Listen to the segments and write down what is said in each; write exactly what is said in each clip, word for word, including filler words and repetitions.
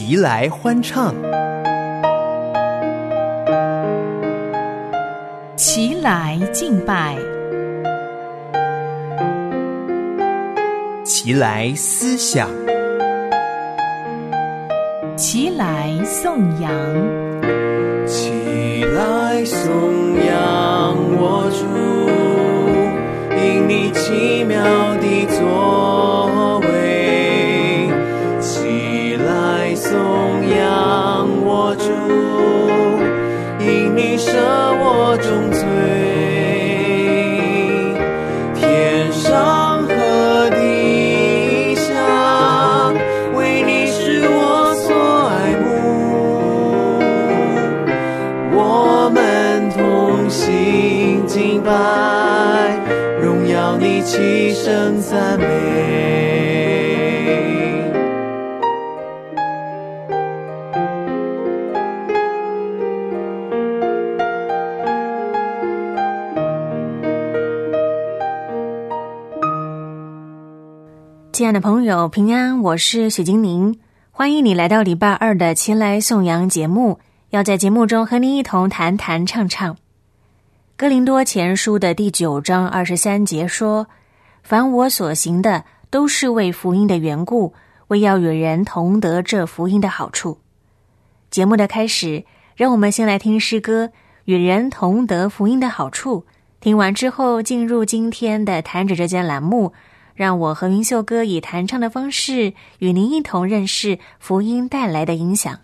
齐来欢唱， 齐来敬拜， 齐来思想， 齐来颂扬， 齐来颂扬我主，因你奇妙的作为。齐来颂扬我主，因你赦我重罪。天上和地下，为你是我所爱慕。我们同心敬拜，荣耀你，齐声赞美。 亲爱的朋友，平安，我是许金玲，欢迎你来到礼拜二的齐来颂扬节目，要在节目中和你一同谈谈唱唱。哥林多前书的第九章二十三节说，凡我所行的，都是为福音的缘故，为要与人同得这福音的好处。节目的开始，让我们先来听诗歌《与人同得福音的好处》，听完之后进入今天的谈着这间栏目，让我和云秀哥以弹唱的方式与您一同认识福音带来的影响。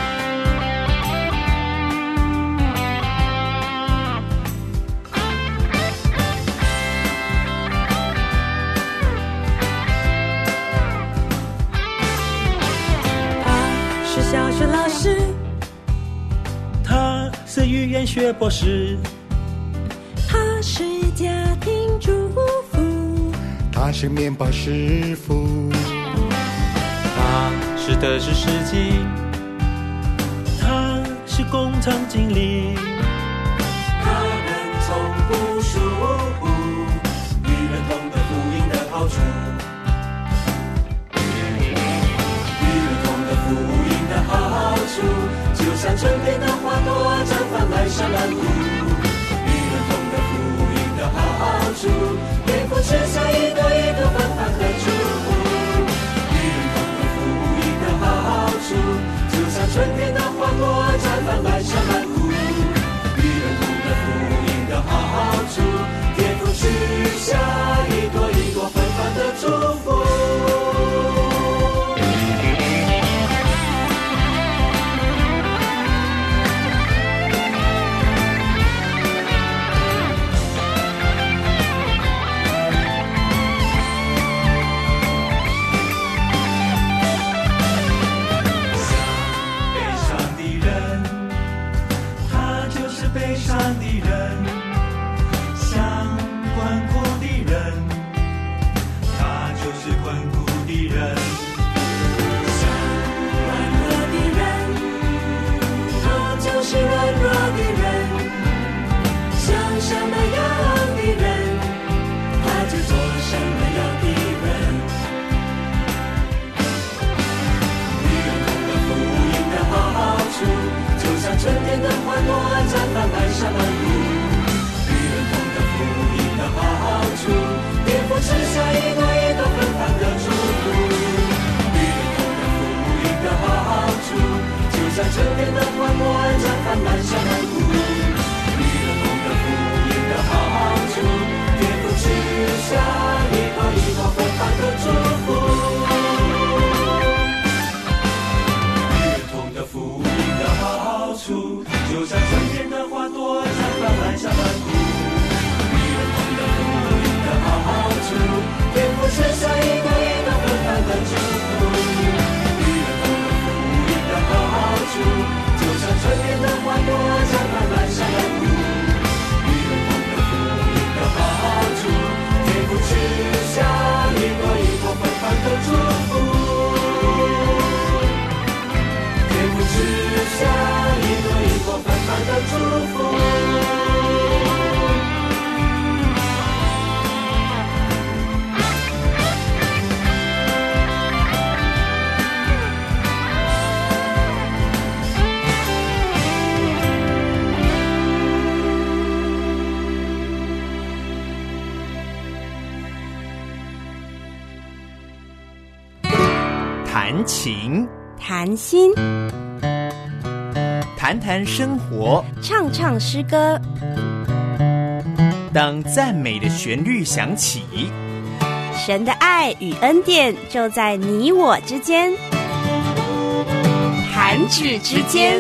他是小学老师， 他是语言学博士， 他是家庭主妇， 他是面包师傅， 他是德式司机， 他是工厂经理， 他们从不疏忽与人同得福音的好处，与人同得福音的好处，就像春天的花朵绽放来沙兰谷。与人同得福音的好处，蝙蝠吃下一朵一朵芬芳和祝福。与人同得福音的好处，就像春天的花朵绽放来沙兰谷。 谈情， 谈心， 谈谈生活， 唱唱诗歌。 当赞美的旋律响起， 神的爱与恩典就在你我之间，弹指之间。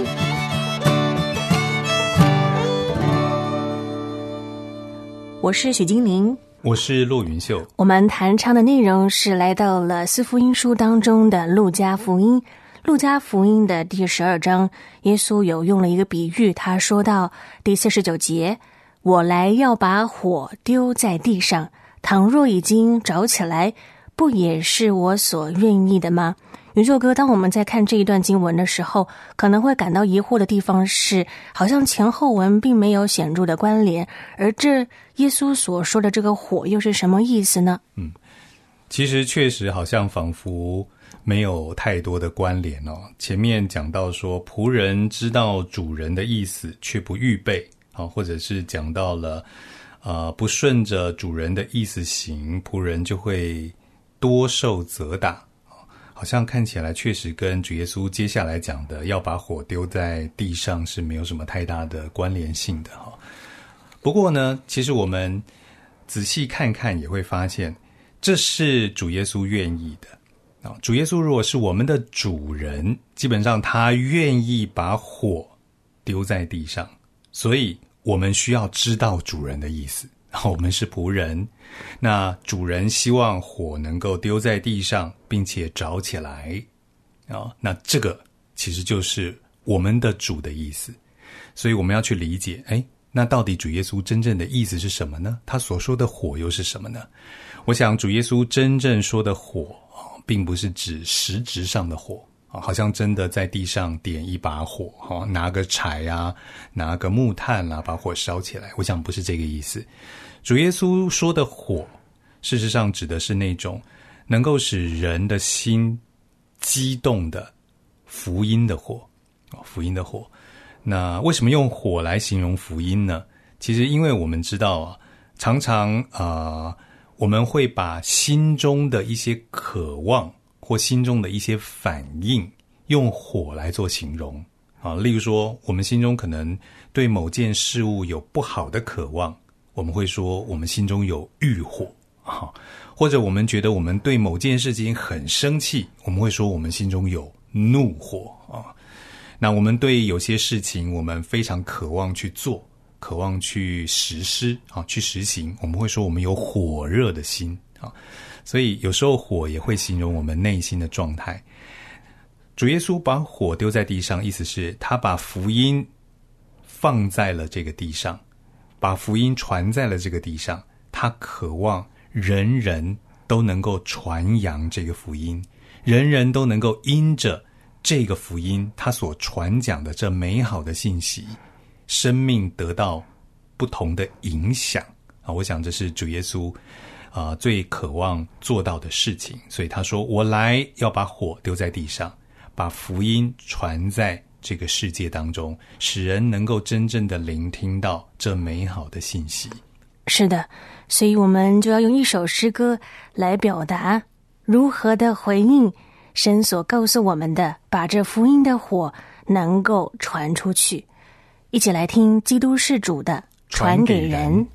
我是许金玲， 我是骆云秀。 我们弹唱的内容是来到了四福音书当中的路加福音。路加福音的第十二章，耶稣有用了一个比喻，他说到第四十九节，我来要把火丢在地上，倘若已经着起来，不也是我所愿意的吗？云秀哥，当我们在看这一段经文的时候，可能会感到疑惑的地方是，好像前后文并没有显著的关联，而这耶稣所说的这个火又是什么意思呢？ 嗯，其实确实好像仿佛没有太多的关联哦。前面讲到说，仆人知道主人的意思，却不预备，啊，或者是讲到了，呃，不顺着主人的意思行，仆人就会多受责打。好像看起来确实跟主耶稣接下来讲的要把火丢在地上是没有什么太大的关联性的哈。不过呢，其实我们仔细看看也会发现，这是主耶稣愿意的。主耶稣如果是我们的主人，基本上他愿意把火丢在地上，所以我们需要知道主人的意思。我们是仆人，那主人希望火能够丢在地上，并且着起来，哦，那这个其实就是我们的主的意思。所以我们要去理解，诶，那到底主耶稣真正的意思是什么呢？他所说的火又是什么呢？我想主耶稣真正说的火，并不是指实质上的火，好像真的在地上点一把火，拿个柴啊，拿个木炭啊，把火烧起来。我想不是这个意思。主耶稣说的火，事实上指的是那种能够使人的心激动的福音的火，福音的火。那为什么用火来形容福音呢？其实因为我们知道啊，常常啊、呃，我们会把心中的一些渴望或心中的一些反应用火来做形容啊。例如说，我们心中可能对某件事物有不好的渴望，我们会说我们心中有欲火啊，或者我们觉得我们对某件事情很生气，我们会说我们心中有怒火啊。那我们对有些事情我们非常渴望去做，渴望去实施啊，去实行，我们会说我们有火热的心啊。所以有时候火也会形容我们内心的状态。主耶稣把火丢在地上，意思是他把福音放在了这个地上，把福音传在了这个地上，他渴望人人都能够传扬这个福音，人人都能够因着这个福音他所传讲的这美好的信息，生命得到不同的影响啊！我想这是主耶稣啊、呃、最渴望做到的事情。所以他说，我来要把火丢在地上，把福音传在这个世界当中，使人能够真正的聆听到这美好的信息。 是的，所以我们就要用一首诗歌来表达如何的回应神所告诉我们的，把这福音的火能够传出去。一起来听基督是主的传给人。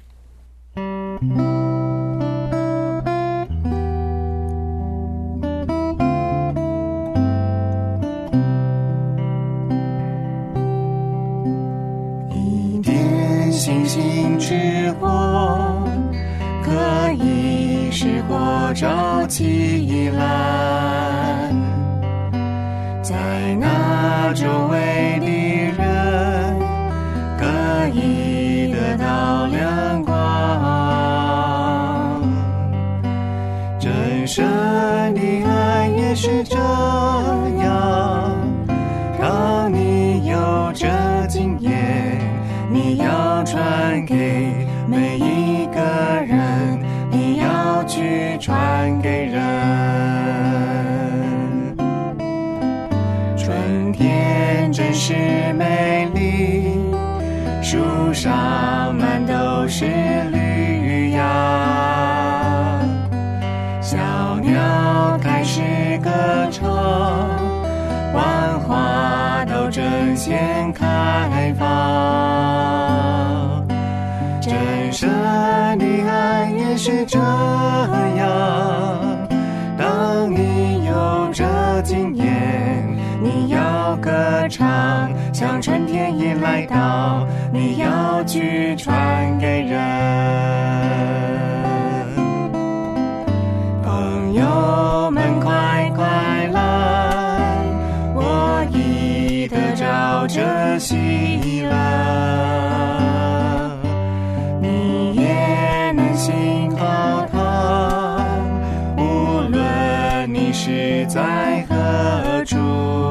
星星之火可以使火着起来，在那周围的人可以得到亮光。真神的爱也是这样，当你有这经验，你要传给每一个人，你要去传给人。春天真是美丽，树上满都是绿芽，小鸟开始歌唱， 全开放。真神的爱也是这样，当你有这经验，你要歌唱，像春天一来到，你要去传给人。朋友们快快来，我已得着这喜乐，你也能信靠他，无论你是在何处。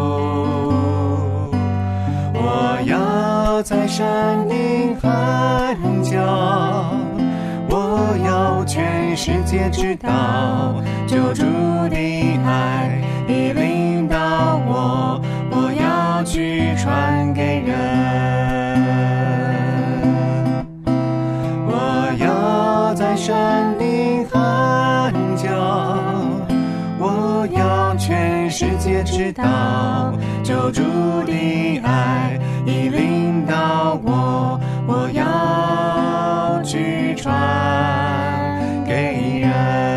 我要在山顶喊叫，我要全世界知道，救主的爱已领导我，我要去传给人。我要在山顶喊叫，我要全世界知道，救主的爱已领导我，我要去传给人。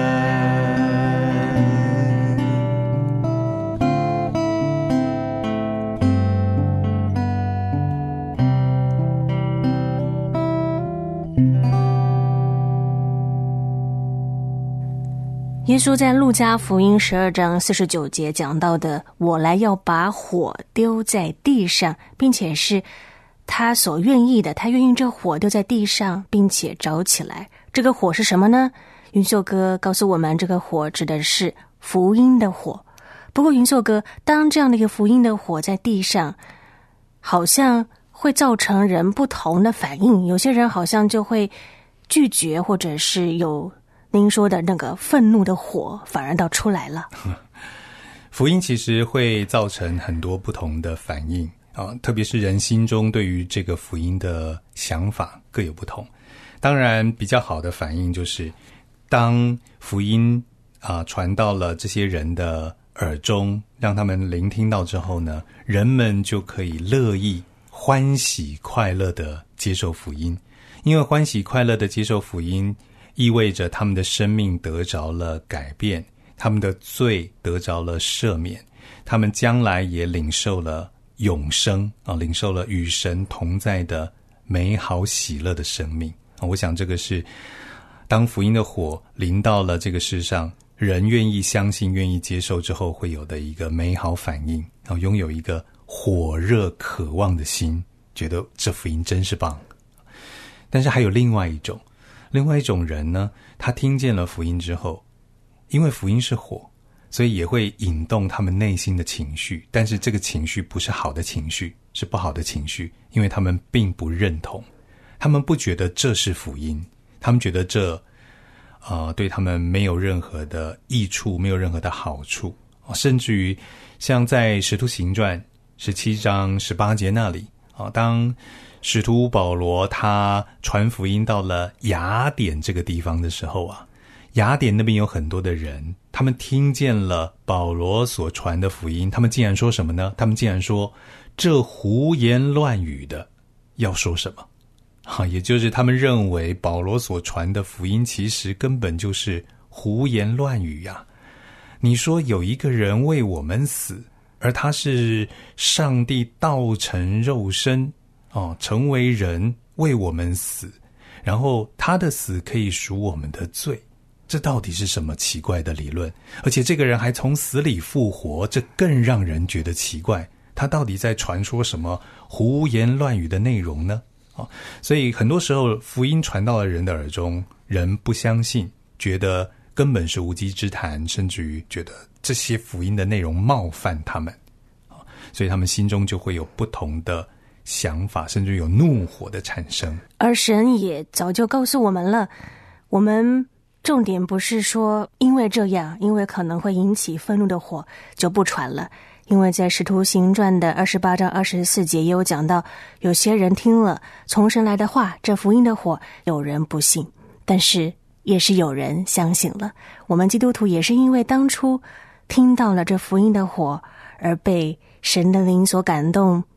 耶稣在路加福音十二章四十九节讲到的，我来要把火丢在地上，并且是他所愿意的，他愿意这火丢在地上并且着起来。这个火是什么呢？云秀哥告诉我们，这个火指的是福音的火。不过云秀哥，当这样的一个福音的火在地上，好像会造成人不同的反应，有些人好像就会拒绝，或者是有您说的那个愤怒的火反而倒出来了。 福音其实会造成很多不同的反应啊，特别是人心中对于这个福音的想法各有不同。当然比较好的反应就是当福音啊传到了这些人的耳中，让他们聆听到之后呢，人们就可以乐意欢喜快乐的接受福音。因为欢喜快乐的接受福音意味着他们的生命得着了改变，他们的罪得着了赦免，他们将来也领受了永生啊，领受了与神同在的美好喜乐的生命啊。我想这个是当福音的火临到了这个世上，人愿意相信愿意接受之后会有的一个美好反应，然后拥有一个火热渴望的心，觉得这福音真是棒。但是还有另外一种另外一种人呢，他听见了福音之后，因为福音是火，所以也会引动他们内心的情绪，但是这个情绪不是好的情绪，是不好的情绪，因为他们并不认同，他们不觉得这是福音，他们觉得这呃对他们没有任何的益处，没有任何的好处，甚至于像在使徒行传十七章十八节那里啊，当使徒保罗他传福音到了雅典这个地方的时候啊，雅典那边有很多的人，他们听见了保罗所传的福音，他们竟然说什么呢？他们竟然说这胡言乱语的要说什么啊，也就是他们认为保罗所传的福音其实根本就是胡言乱语呀、啊。你说有一个人为我们死，而他是上帝道成肉身哦，成为人为我们死，然后他的死可以赎我们的罪，这到底是什么奇怪的理论？而且这个人还从死里复活，这更让人觉得奇怪。他到底在传说什么胡言乱语的内容呢？哦，所以很多时候福音传到了人的耳中，人不相信，觉得根本是无稽之谈，甚至于觉得这些福音的内容冒犯他们，所以他们心中就会有不同的想法，甚至有怒火的产生。 而神也早就告诉我们了，我们重点不是说因为这样，因为可能会引起愤怒的火就不传了。因为在使徒行传的二十八章二十四节也有讲到，有些人听了从神来的话，这福音的火，有人不信，但是也是有人相信了。我们基督徒也是因为当初听到了这福音的火，而被神的灵所感动，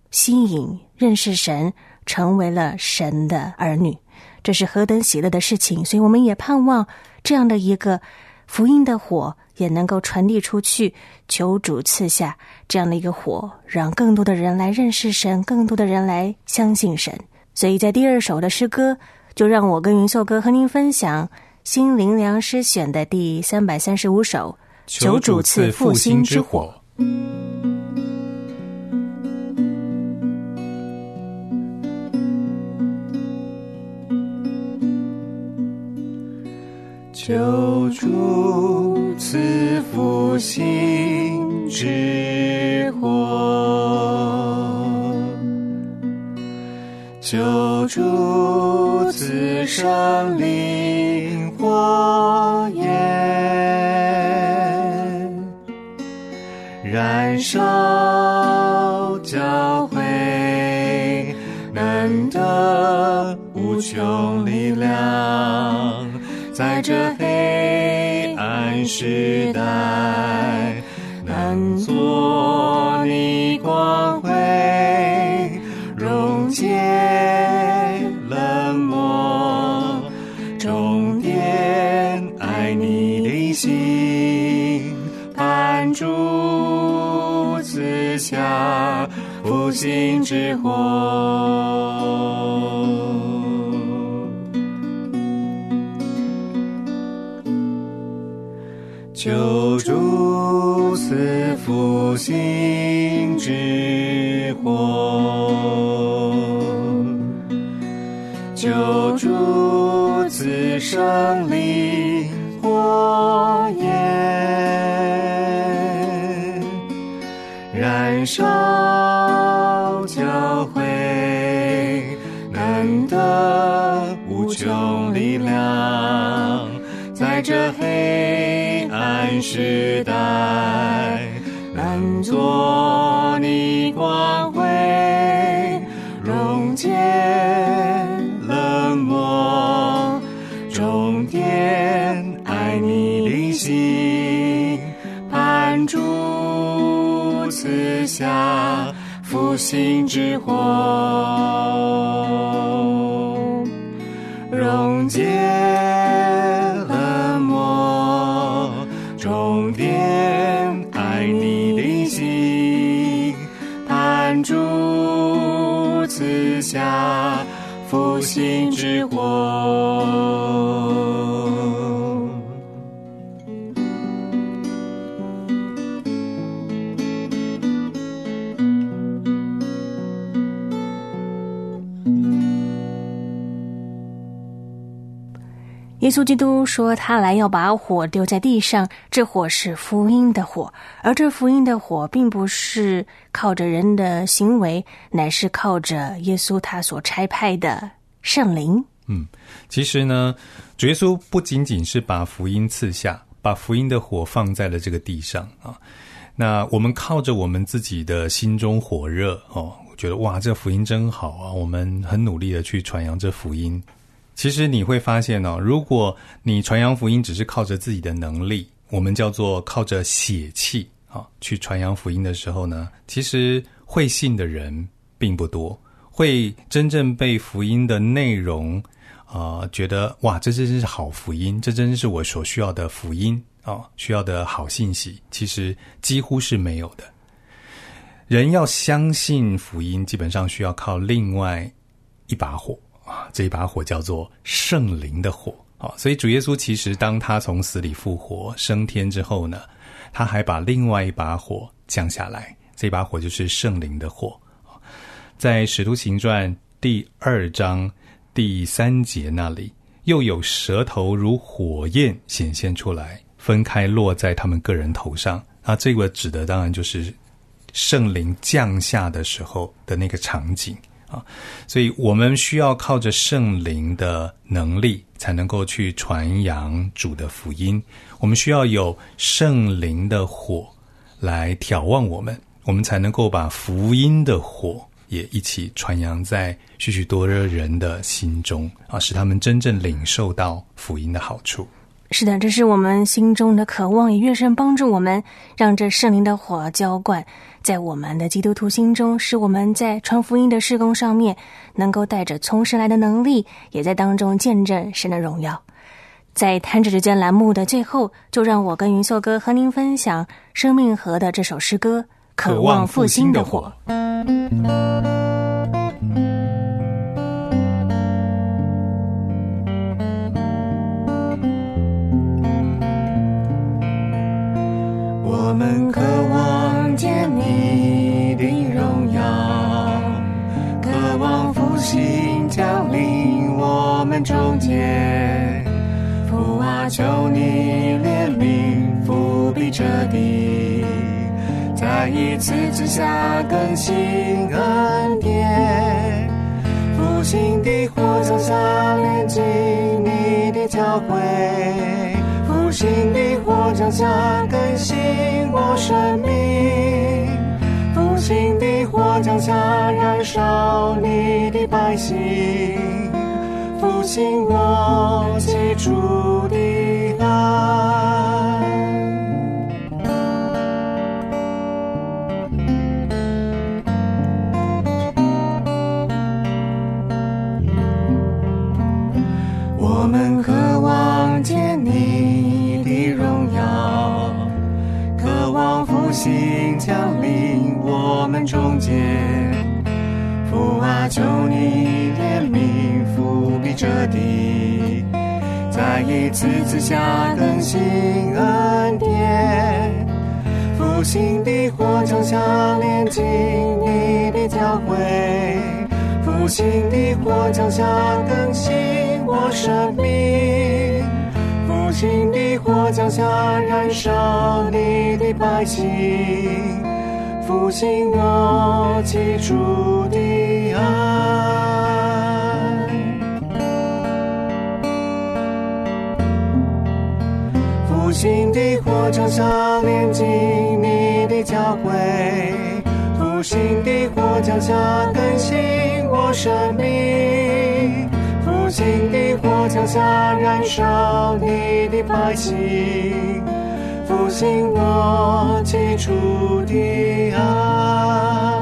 吸引认识神，成为了神的儿女，这是何等喜乐的事情。所以我们也盼望这样的一个福音的火也能够传递出去，求主赐下这样的一个火，让更多的人来认识神，更多的人来相信神。所以在第二首的诗歌，就让我跟云秀哥和您分享心灵良诗选的第三百三十五首，求主赐复兴之火。 求主赐复兴之火，求主赐生灵火焰，燃烧教会，能得无穷力量，在这黑暗时代，能做你光辉，溶解冷漠，重点爱你的心，盼主赐下复兴之火。求主赐复兴之火，求主赐生灵火焰，燃烧教会，能得无穷力量，在这黑暗时代，能做你光辉，溶解冷漠，重点爱你的心，盼主赐下复兴之火，溶解冷漠，重点爱你的心，盼主赐下复兴之火。 耶稣基督说他来要把火丢在地上，这火是福音的火，而这福音的火并不是靠着人的行为，乃是靠着耶稣他所差派的圣灵。 嗯，其实呢，主耶稣不仅仅是把福音赐下，把福音的火放在了这个地上啊。那我们靠着我们自己的心中火热哦，我觉得哇，这福音真好啊，我们很努力的去传扬这福音。其实你会发现哦，如果你传扬福音只是靠着自己的能力，我们叫做靠着血气啊去传扬福音的时候呢，其实会信的人并不多，会真正被福音的内容啊、呃、觉得哇，这真是好福音，这真是我所需要的福音啊，需要的好信息，其实几乎是没有的。人要相信福音，基本上需要靠另外一把火。啊，这一把火叫做圣灵的火啊，所以主耶稣其实当他从死里复活升天之后呢，他还把另外一把火降下来，这把火就是圣灵的火。在使徒行传第二章第三节那里，又有舌头如火焰显现出来，分开落在他们个人头上。啊，这个指的当然就是圣灵降下的时候的那个场景。啊，所以我们需要靠着圣灵的能力才能够去传扬主的福音，我们需要有圣灵的火来挑旺我们，我们才能够把福音的火也一起传扬在许许多多人的心中啊，使他们真正领受到福音的好处。 是的，这是我们心中的渴望，也越深帮助我们，让这圣灵的火浇灌在我们的基督徒心中，使我们在传福音的事工上面能够带着从神来的能力，也在当中见证神的荣耀。在弹指之间栏目的最后，就让我跟云秀哥和您分享生命河的这首诗歌《渴望复兴的火》。 我们渴望见你的荣耀，渴望复兴降临我们中间。父啊，求你怜悯覆庇这地，再一次之下更新恩典。复兴的火降下，炼净你的教会。复兴的火降下，更新我生命。复兴的火降下，燃烧你的百姓。复兴我起初的爱。我们渴望见你的荣耀，渴望复兴降临我们中间。父啊，求你怜悯覆庇这地，再一次赐下更新恩典。复兴的火降下，炼净你的教会。复兴的火降下，更新我生命。复兴的火降下，燃烧你的百姓。复兴我起初的爱。复兴的火降下，炼净你的教会。复兴的火降下，更新我生命。复兴的火降下，燃烧你的百姓。复兴我起初的爱。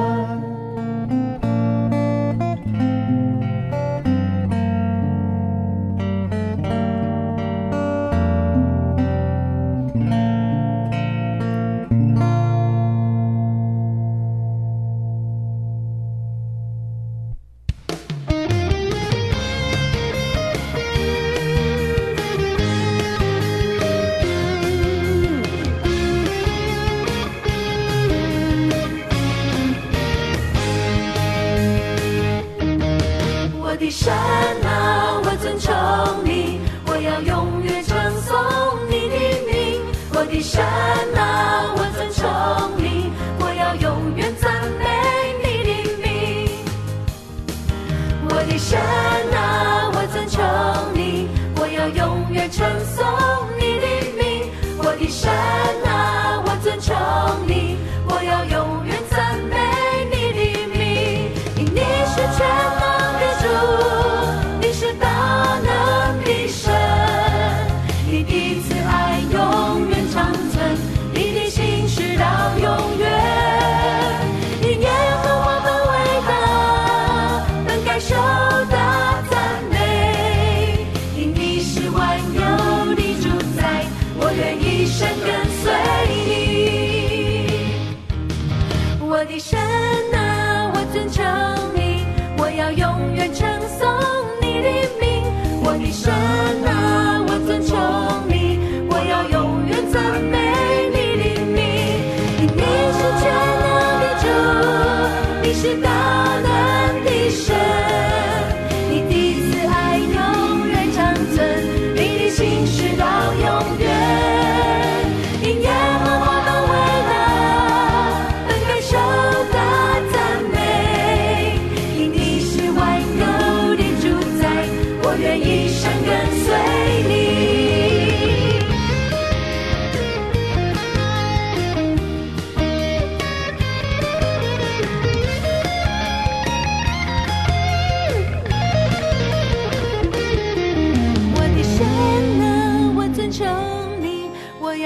神啊，我尊崇你，我要永远称颂你的名。我的神啊，我尊崇你，我要永远赞美你的名。我的神啊，我尊崇你，我要永远称颂你的名。我的神啊，我尊崇你，我要永远赞美你的名。因你是全能的主，你是大能的神，你的慈爱永远长存，你的心事到永远。因耶和华本伟大，本该受到赞美。因你是万有的主宰，我愿一生跟随你。我的神啊，我尊崇你，我要永远称颂你的名。我的神啊，我尊崇你，我要永远赞美你的名。因你是全能的主，你是大能的神，你的慈爱永远长存，你的心事到永远。因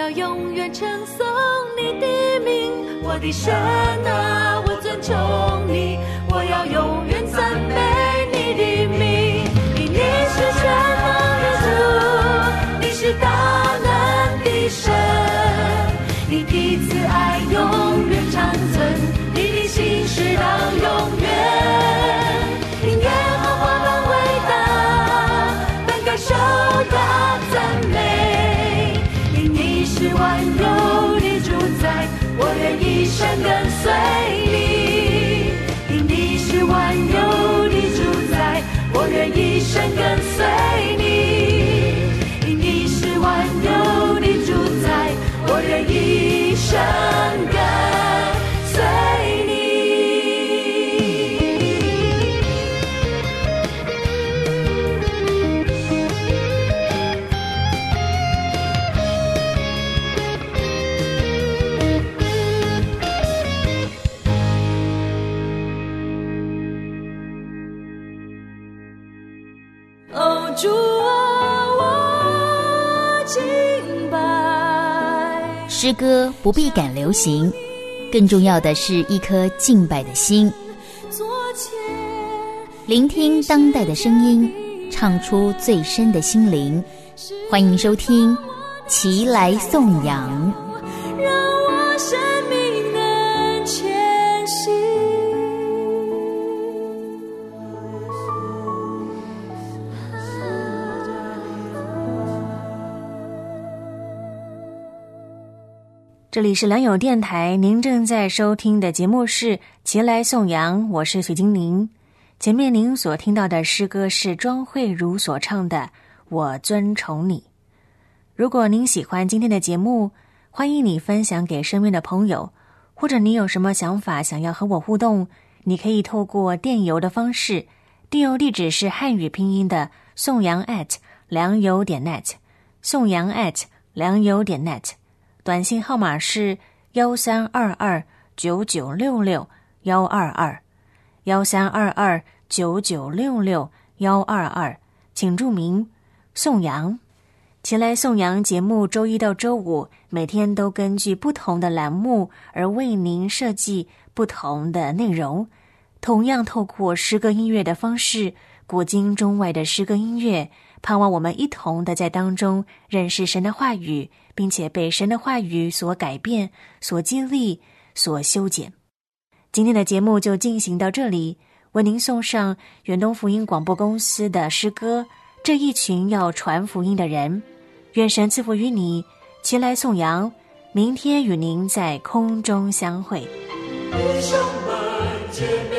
要永远称颂你的名。我的神啊，我尊崇你，我要永远赞美你的名。因你是全能的主，你是大能的神，你的慈爱永远长存，你的心事到永远。因耶和华本伟大，本该受大赞美。因你是万有的主宰，我愿一生跟随你。因你是万有的主宰，我愿一生跟随你。因你是万有的主宰，我愿一生跟随你。哦，主啊，我敬拜。 诗歌不必赶流行，更重要的是一颗敬拜的心。聆听当代的声音，唱出最深的心灵。欢迎收听《齐来颂扬》。 让我生命能前行。 这里是良友电台，您正在收听的节目是《齐来颂扬》，我是许金玲。前面您所听到的诗歌是庄慧茹所唱的《我尊崇你》。如果您喜欢今天的节目，欢迎你分享给身边的朋友，或者你有什么想法想要和我互动，你可以透过电邮的方式，电邮地址是汉语拼音的颂扬 at 良友点 net， 颂扬 at 良友点 net，短信号码是幺三二二九九六六幺二二幺三二二九九六六幺二二，请注明颂扬。前来颂扬节目周一到周五每天都根据不同的栏目而为您设计不同的内容，同样透过诗歌音乐的方式，古今中外的诗歌音乐，盼望我们一同的在当中认识神的话语，并且被神的话语所改变、所激励、所修剪。今天的节目就进行到这里，为您送上远东福音广播公司的诗歌《这一群要传福音的人》。愿神赐福于你，齐来颂扬，明天与您在空中相会。 弟兄们姐妹